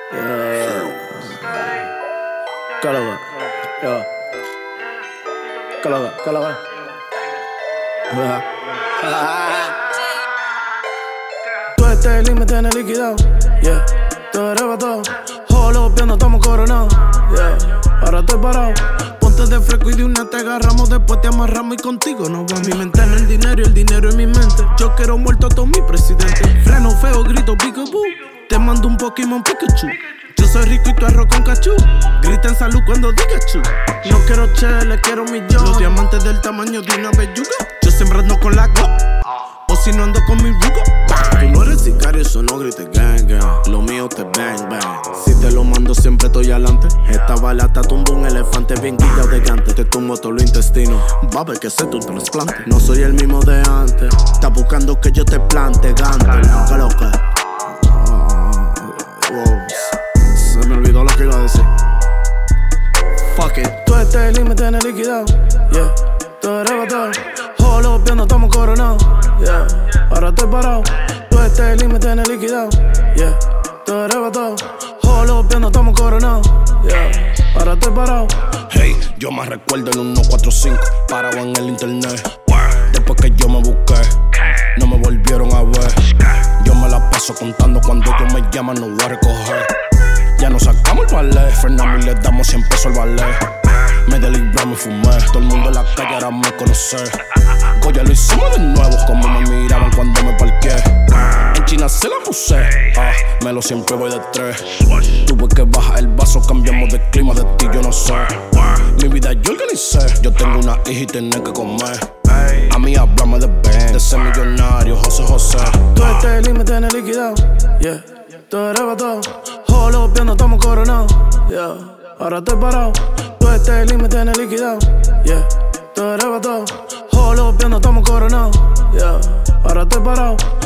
Calaga. Calaga. Tú este link me tienes liquidado, yeah. Todo arrebatado, jolo viendo, estamos coronados, yeah. Ahora estoy parado, ponte de fresco y de una te agarramos. Después te amarramos y contigo nos va. Mi mente en el dinero y el dinero en mi mente. Yo quiero muerto a todos mis presidentes. Freno feo, grito Pikachu. Te mando un Pokémon Pikachu. Yo soy rico y tú arroz con cachú. Grita en salud cuando diga chu. No quiero chele, quiero millón. Los diamantes del tamaño de una belluga. Yo siempre ando con la go, o si no ando con mi rugo. Tú no eres sicario, eso no grites gang gang. Lo mío te bang bang. Si te lo mando siempre estoy adelante. Esta bala te tumba un elefante bien guillado de gante. Te tumbo todo lo intestino, va a ver que sé tu trasplante. No soy el mismo de antes. Estás buscando que yo te plante gante. ¿Qué lo que? Se me olvidó lo que iba a decir. Fuck it. Tú este link me tienes liquidado, yeah. Todo arrebatado, jolo viendo, estamos coronados, yeah. Ahora estoy parado. Tú este link me tienes liquidado, yeah. Todo arrebatado, jolo viendo, estamos coronados, yeah. Ahora estoy parado. Hey, yo me recuerdo en 145, parado en el internet. Después que yo me busqué, no me volvieron a ver. Yo me la paso contando cuando ellos me llaman, no voy a recoger. Ya nos sacamos el ballet, frenamos y le damos 100 pesos al ballet. Me delibramos y fumé, todo el mundo en la calle ahora me conoce. Goya lo hicimos de nuevo, como me miraban cuando me parqué. En China se la puse, me lo siempre voy de 3. Tuve que bajar el vaso, cambiamos de clima, de ti yo no sé. Mi vida yo organicé, yo tengo una hija y tengo que comer. A mí háblame de Ben, de ser millonario, José. Tú este link me tienes liquidado, yeah. Todo arrebatado, jolo viendo, estamos coronados, yeah. Ahora estoy parado. Tú este link me tienes liquidado, yeah. Todo arrebatado, jolo viendo, estamos coronados, yeah. Ahora estoy parado.